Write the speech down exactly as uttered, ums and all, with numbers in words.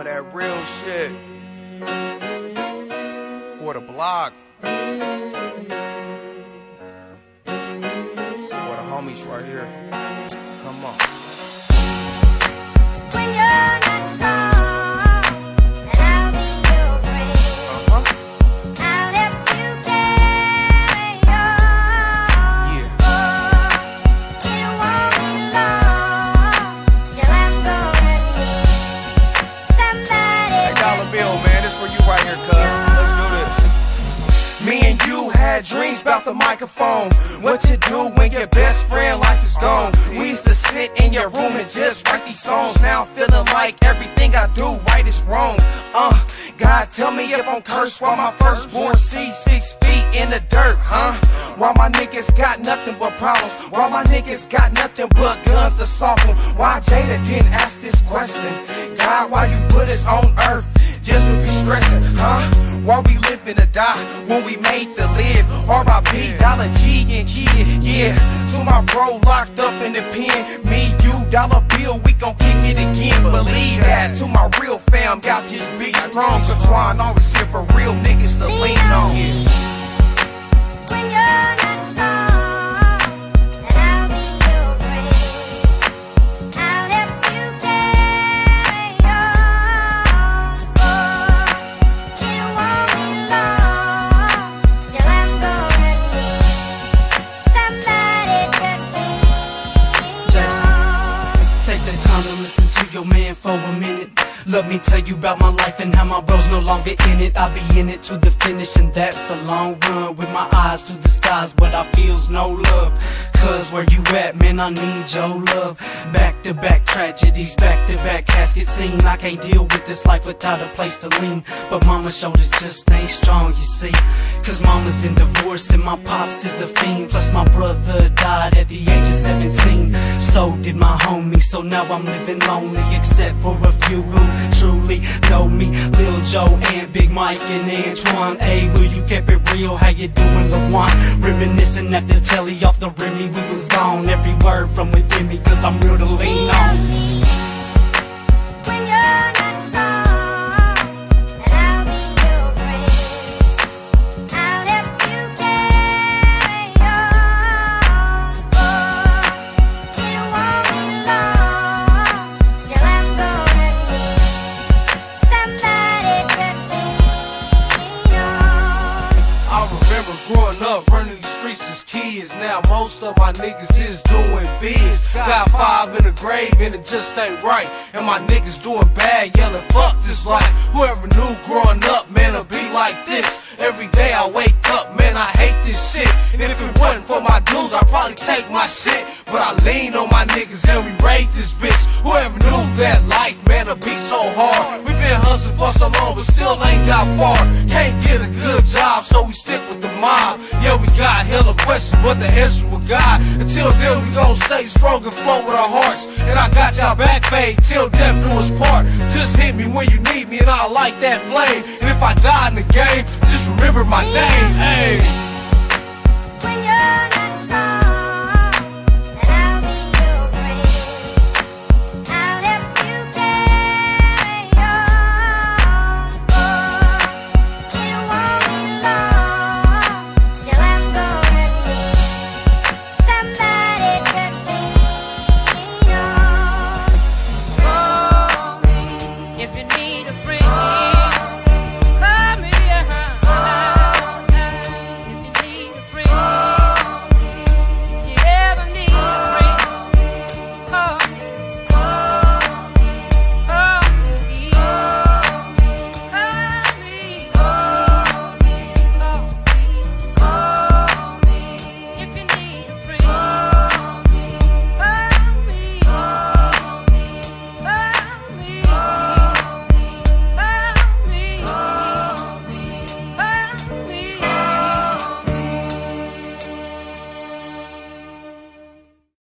of that real shit. For the block. For the homies right here. Come on. When you're not strong, and I'll be your friend. Uh-huh. I'll help you carry on. Yeah. Oh, it won't be long till I'm gonna need somebody. Hey, Dollar Bill, man, this for you right here, cuz. Let's do this. Me and you had dreams about the microphone. What you do when your best friend life is gone. We used to sit in your room and just write these songs. Now I'm feeling like everything I do right is wrong. Uh, God tell me if I'm cursed while my firstborn sees six feet in the dirt, huh? While my niggas got nothing but problems. While my niggas got nothing but guns to solve them. Why Jada didn't ask this question? God, why you put us on earth? Just to be stressing, huh? While we living to die, when we made to live. R I P, Dollar G and Kid, yeah. To my bro locked up in the pen. Me, you, Dollar Bill, we gon' kick it again. Believe that. To my real fam, y'all just be strong. Cause Swan always here for real niggas to lean on. When you're not strong, and I'll be your friend. I'll help you carry on. Oh, it won't be long till I'm gonna need somebody to lean Jackson, on. take the time to listen to your man for a minute. Let me tell you about my life and how my bro's no longer in it. I be in it to the finish and that's a long run. With my eyes to the skies but I feels no love. Cause where you at, man, I need your love. Back to back tragedies, back to back casket scene. I can't deal with this life without a place to lean. But mama's shoulders just ain't strong, you see. Cause mama's in divorce and my pops is a fiend. Plus my brother died at the age of seventeen. So did my homie, so now I'm living lonely. Except for a few who truly know me. Lil Joe and Big Mike and Antoine. Hey, will you keep it real? How you doing, LaJuan? Reminiscing at the telly off the Remy. We was gone, every word from within me. Cause I'm real to lean on. When you're not strong, and I'll be your friend. I'll help you carry on. Oh, it won't be long till I'm gonna need somebody to lean on. I remember growing up, running the streets as kids. Now most of my niggas is doing biz. Got five in the grave and it just ain't right. And my niggas doing bad, yelling fuck this life. Whoever knew growing up, man, it'll be like this. Every day I wake up, man, I hate this shit. And if it wasn't for my dudes, I'd probably take my shit. But I lean on my niggas and we raid this bitch. Whoever knew that life, man, it'll be so hard. We been hustling for so long, but still ain't got far. Can't get a good job, so we stick with the mob. Yeah, we got hella questions, but the answer with God. Until then, we gon' stay strong and flow with our hearts. And I got y'all back, babe, till death do us part. Just hit me when you need me, and I'll light that flame. And if I die in the game, just remember my name, ayy.